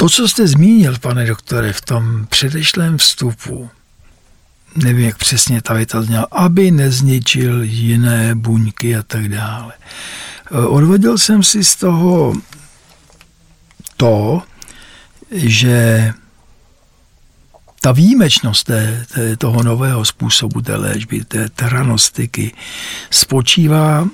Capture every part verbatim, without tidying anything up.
To, co jste zmínil, pane doktore, v tom předešlém vstupu, nevím, jak přesně ta věta zněla, aby nezničil jiné buňky a tak dále. Odvodil jsem si z toho to, že ta výjimečnost té, té, toho nového způsobu té léčby, té teranostiky, spočívá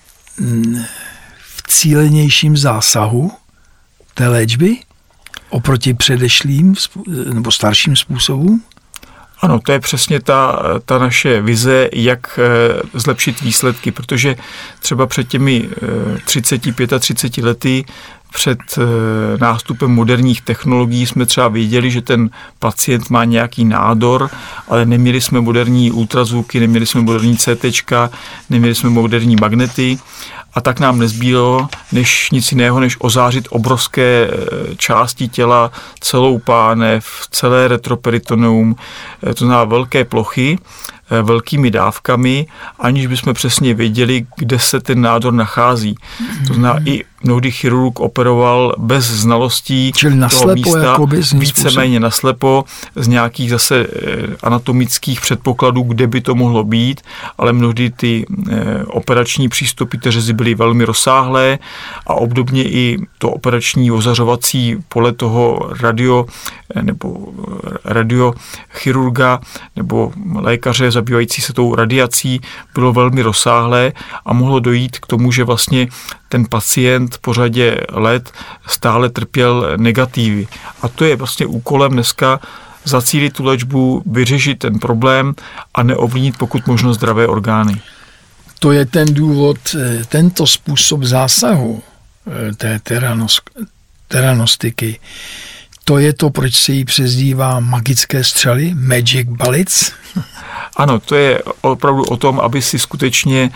v cílenějším zásahu té léčby oproti předešlým nebo starším způsobům? Ano, to je přesně ta, ta naše vize, jak zlepšit výsledky, protože třeba před těmi třiceti, třiceti pěti lety před nástupem moderních technologií jsme třeba věděli, že ten pacient má nějaký nádor, ale neměli jsme moderní ultrazvuky, neměli jsme moderní cé téčka, neměli jsme moderní magnety a tak nám nezbýlo než nic jiného, než ozářit obrovské části těla, celou pánev, celé retroperitoneum, to znamená velké plochy, velkými dávkami, aniž bychom přesně věděli, kde se ten nádor nachází. To znamená, i mnohdy chirurg operoval bez znalostí toho místa, víceméně naslepo, z nějakých zase anatomických předpokladů, kde by to mohlo být, ale mnohdy ty operační přístupy té řezy byly velmi rozsáhlé a obdobně i to operační ozařovací pole toho radio nebo radiochirurga nebo lékaře zabývající se tou radiací bylo velmi rozsáhlé a mohlo dojít k tomu, že vlastně ten pacient po řadě let stále trpěl negativy. A to je vlastně úkolem dneska zacílit tu léčbu, vyřešit ten problém a neovlivnit pokud možno zdravé orgány. To je ten důvod, tento způsob zásahu té teranos, teranostiky. To je to, proč se jí přezdívá magické střely, magic bullets? Ano, to je opravdu o tom, aby si skutečně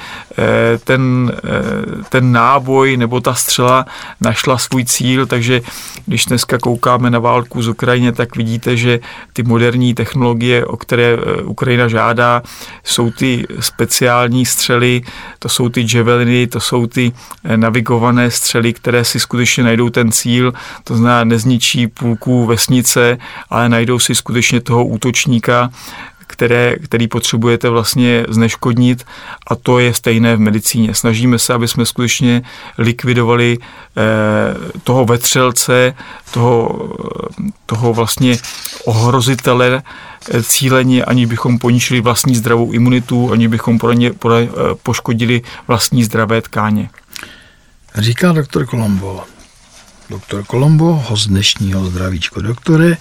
ten, ten náboj nebo ta střela našla svůj cíl, takže když dneska koukáme na válku z Ukrajině, tak vidíte, že ty moderní technologie, o které Ukrajina žádá, jsou ty speciální střely, to jsou ty javeliny, to jsou ty navigované střely, které si skutečně najdou ten cíl, to znamená nezničí půlku vesnice, ale najdou si skutečně toho útočníka, Které, který potřebujete vlastně zneškodnit a to je stejné v medicíně. Snažíme se, aby jsme skutečně likvidovali eh, toho vetřelce, toho, toho vlastně ohrozitele eh, cíleně, aniž bychom poničili vlastní zdravou imunitu, aniž bychom pro ně, pro, eh, poškodili vlastní zdravé tkáně. Říká doktor Colombo. Doktor Colombo, host dnešního Zdravíčko doktore,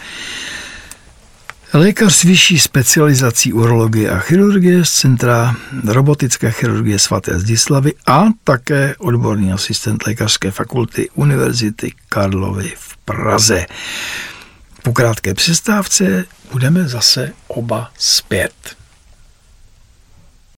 lékař s vyšší specializací urologie a chirurgie z Centra robotické chirurgie svaté Zdislavy a také odborný asistent lékařské fakulty Univerzity Karlovy v Praze. Po krátké přestávce budeme zase oba zpět.